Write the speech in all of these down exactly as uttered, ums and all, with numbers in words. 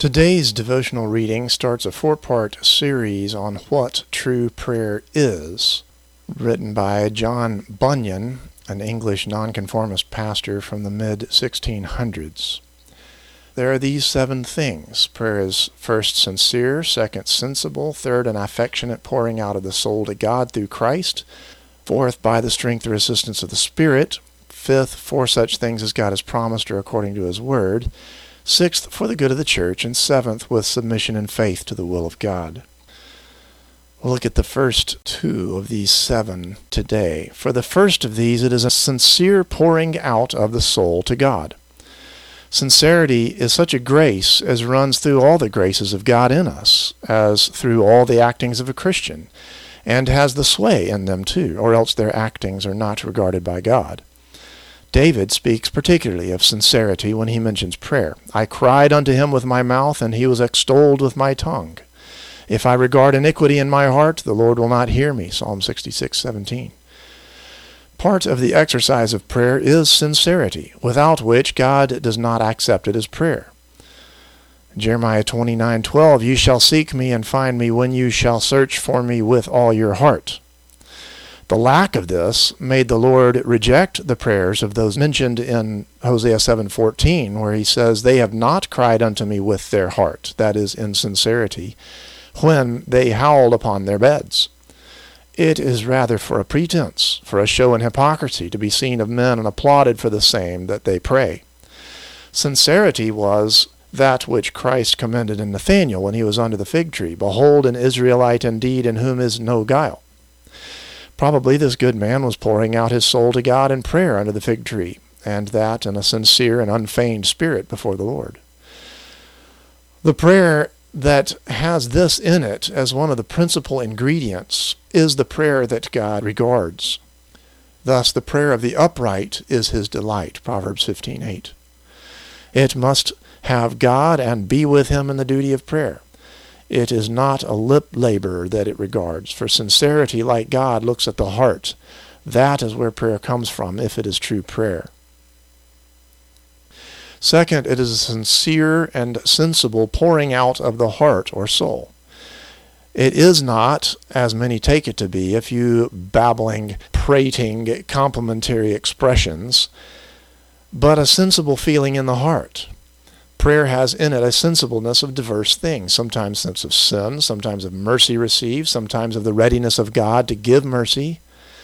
Today's devotional reading starts a four-part series on what true prayer is, written by John Bunyan, an English nonconformist pastor from the mid sixteen hundreds. There are these seven things. Prayer is first sincere, second sensible, third an affectionate pouring out of the soul to God through Christ, fourth by the strength or assistance of the Spirit, fifth for such things as God has promised or according to His Word, sixth, for the good of the church, and seventh, with submission and faith to the will of God. We'll look at the first two of these seven today. For the first of these, it is a sincere pouring out of the soul to God. Sincerity is such a grace as runs through all the graces of God in us, as through all the actings of a Christian, and has the sway in them too, or else their actings are not regarded by God. David speaks particularly of sincerity when he mentions prayer. I cried unto him with my mouth, and he was extolled with my tongue. If I regard iniquity in my heart, the Lord will not hear me. Psalm sixty-six seventeen. Part of the exercise of prayer is sincerity, without which God does not accept it as prayer. Jeremiah twenty-nine twelve, You shall seek me and find me when you shall search for me with all your heart. The lack of this made the Lord reject the prayers of those mentioned in Hosea seven fourteen, where he says, They have not cried unto me with their heart, that is, in sincerity, when they howled upon their beds. It is rather for a pretense, for a show and hypocrisy to be seen of men and applauded for the same, that they pray. Sincerity was that which Christ commended in Nathanael when he was under the fig tree. Behold, an Israelite indeed, in whom is no guile. Probably this good man was pouring out his soul to God in prayer under the fig tree, and that in a sincere and unfeigned spirit before the Lord. The prayer that has this in it as one of the principal ingredients is the prayer that God regards. Thus, the prayer of the upright is his delight, Proverbs fifteen eight. It must have God and be with him in the duty of prayer. It is not a lip labor that it regards, for sincerity, like God, looks at the heart. That is where prayer comes from, if it is true prayer. Second, it is a sincere and sensible pouring out of the heart or soul. It is not, as many take it to be, a few babbling, prating, complimentary expressions, but a sensible feeling in the heart. Prayer has in it a sensibleness of diverse things, sometimes sense of sin, sometimes of mercy received, sometimes of the readiness of God to give mercy.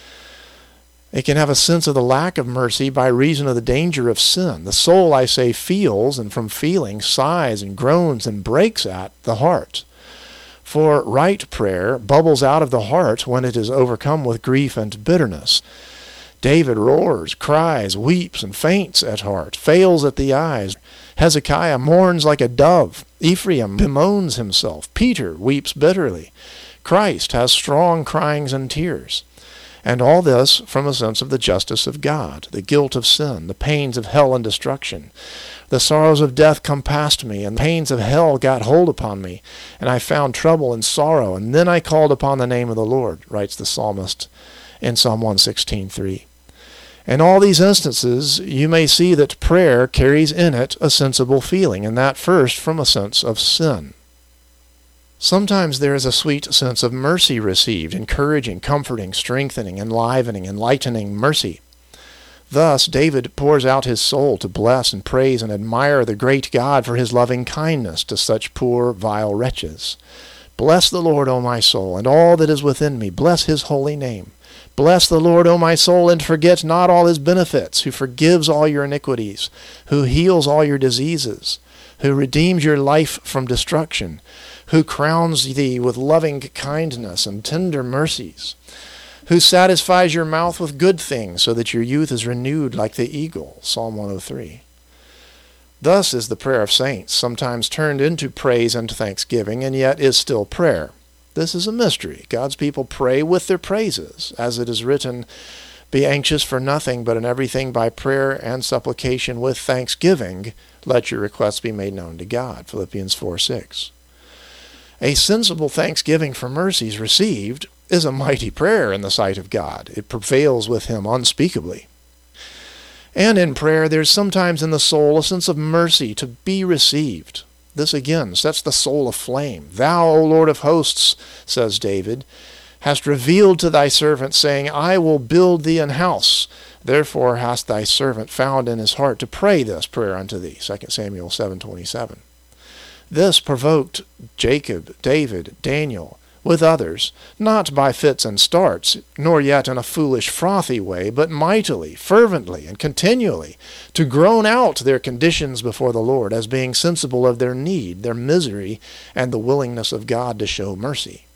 It can have a sense of the lack of mercy by reason of the danger of sin. The soul, I say, feels, and from feeling sighs and groans and breaks at the heart. For right prayer bubbles out of the heart when it is overcome with grief and bitterness. David roars, cries, weeps, and faints at heart, fails at the eyes. Hezekiah mourns like a dove. Ephraim bemoans himself. Peter weeps bitterly. Christ has strong cryings and tears. And all this from a sense of the justice of God, the guilt of sin, the pains of hell and destruction. The sorrows of death compassed me, and the pains of hell got hold upon me, and I found trouble and sorrow, and then I called upon the name of the Lord, writes the psalmist in Psalm one sixteen three. In all these instances, you may see that prayer carries in it a sensible feeling, and that first from a sense of sin. Sometimes there is a sweet sense of mercy received, encouraging, comforting, strengthening, enlivening, enlightening mercy. Thus, David pours out his soul to bless and praise and admire the great God for his loving kindness to such poor, vile wretches. Bless the Lord, O my soul, and all that is within me. Bless his holy name. Bless the Lord, O my soul, and forget not all his benefits, who forgives all your iniquities, who heals all your diseases, who redeems your life from destruction, who crowns thee with loving kindness and tender mercies, who satisfies your mouth with good things, so that your youth is renewed like the eagle. Psalm one oh three. Thus is the prayer of saints, sometimes turned into praise and thanksgiving, and yet is still prayer. This is a mystery. God's people pray with their praises, as it is written, Be anxious for nothing, but in everything by prayer and supplication with thanksgiving, let your requests be made known to God. Philippians four six. A sensible thanksgiving for mercies received is a mighty prayer in the sight of God. It prevails with him unspeakably. And in prayer, there's sometimes in the soul a sense of mercy to be received. This again sets the soul aflame. Thou, O Lord of hosts, says David, hast revealed to thy servant, saying, I will build thee an house. Therefore hast thy servant found in his heart to pray this prayer unto thee. Second Samuel seven twenty-seven. This provoked Jacob, David, Daniel, with others, not by fits and starts, nor yet in a foolish frothy way, but mightily, fervently, and continually, to groan out their conditions before the Lord, as being sensible of their need, their misery, and the willingness of God to show mercy.